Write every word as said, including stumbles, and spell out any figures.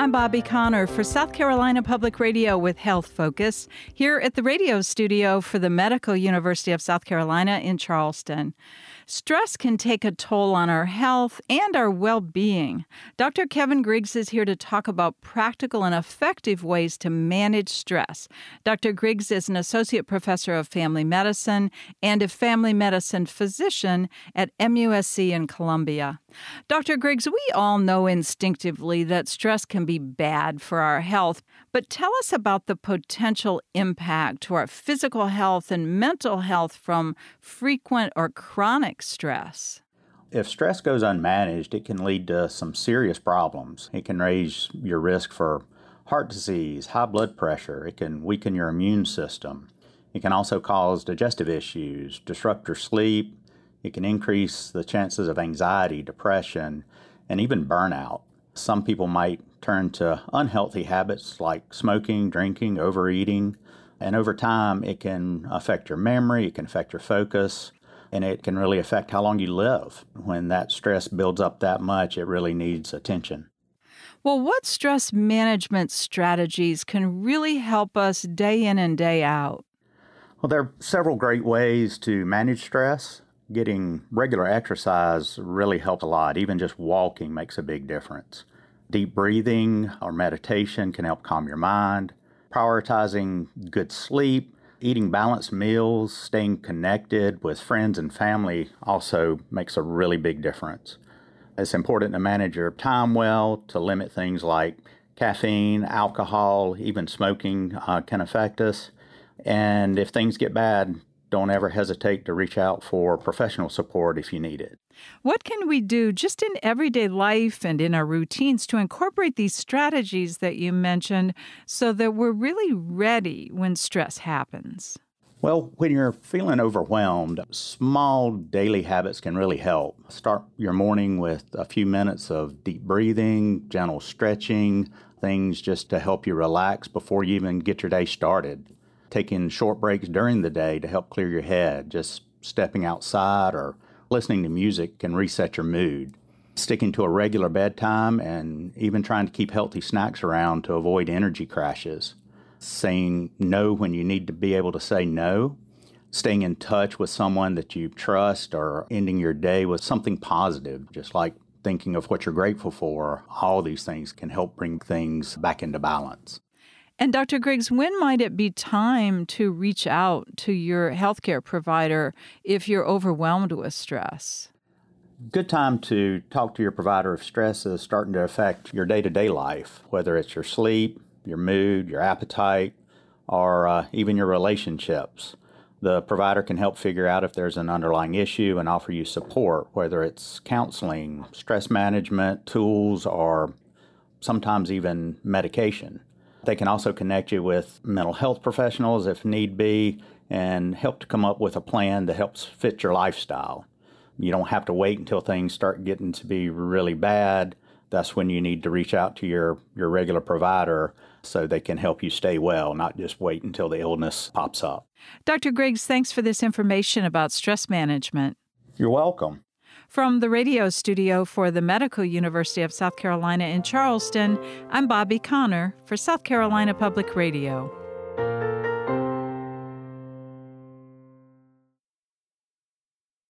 I'm Bobby Connor for South Carolina Public Radio with Health Focus, here at the radio studio for the Medical University of South Carolina in Charleston. Stress can take a toll on our health and our well-being. Doctor Kevin Griggs is here to talk about practical and effective ways to manage stress. Doctor Griggs is an associate professor of family medicine and a family medicine physician at M U S C in Columbia. Doctor Griggs, we all know instinctively that stress can be bad for our health, but tell us about the potential impact to our physical health and mental health from frequent or chronic stress. If stress goes unmanaged, it can lead to some serious problems. It can raise your risk for heart disease, high blood pressure. It can weaken your immune system. It can also cause digestive issues, disrupt your sleep. It can increase the chances of anxiety, depression, and even burnout. Some people might turn to unhealthy habits like smoking, drinking, overeating, and over time it can affect your memory, it can affect your focus, and it can really affect how long you live. When that stress builds up that much, it really needs attention. Well, what stress management strategies can really help us day in and day out? Well, there are several great ways to manage stress. Getting regular exercise really helps a lot. Even just walking makes a big difference. Deep breathing or meditation can help calm your mind. Prioritizing good sleep, eating balanced meals, staying connected with friends and family also makes a really big difference. It's important to manage your time well, to limit things like caffeine, alcohol, even smoking uh, can affect us. And if things get bad, don't ever hesitate to reach out for professional support if you need it. What can we do just in everyday life and in our routines to incorporate these strategies that you mentioned so that we're really ready when stress happens? Well, when you're feeling overwhelmed, small daily habits can really help. Start your morning with a few minutes of deep breathing, gentle stretching, things just to help you relax before you even get your day started. Taking short breaks during the day to help clear your head, just stepping outside or listening to music can reset your mood. Sticking to a regular bedtime and even trying to keep healthy snacks around to avoid energy crashes. Saying no when you need to be able to say no. Staying in touch with someone that you trust or ending your day with something positive, just like thinking of what you're grateful for. All these things can help bring things back into balance. And Doctor Griggs, when might it be time to reach out to your healthcare provider if you're overwhelmed with stress? Good time to talk to your provider if stress is starting to affect your day-to-day life, whether it's your sleep, your mood, your appetite, or uh, even your relationships. The provider can help figure out if there's an underlying issue and offer you support, whether it's counseling, stress management, tools, or sometimes even medication. They can also connect you with mental health professionals if need be and help to come up with a plan that helps fit your lifestyle. You don't have to wait until things start getting to be really bad. That's when you need to reach out to your, your regular provider so they can help you stay well, not just wait until the illness pops up. Doctor Griggs, thanks for this information about stress management. You're welcome. From the radio studio for the Medical University of South Carolina in Charleston, I'm Bobby Connor for South Carolina Public Radio.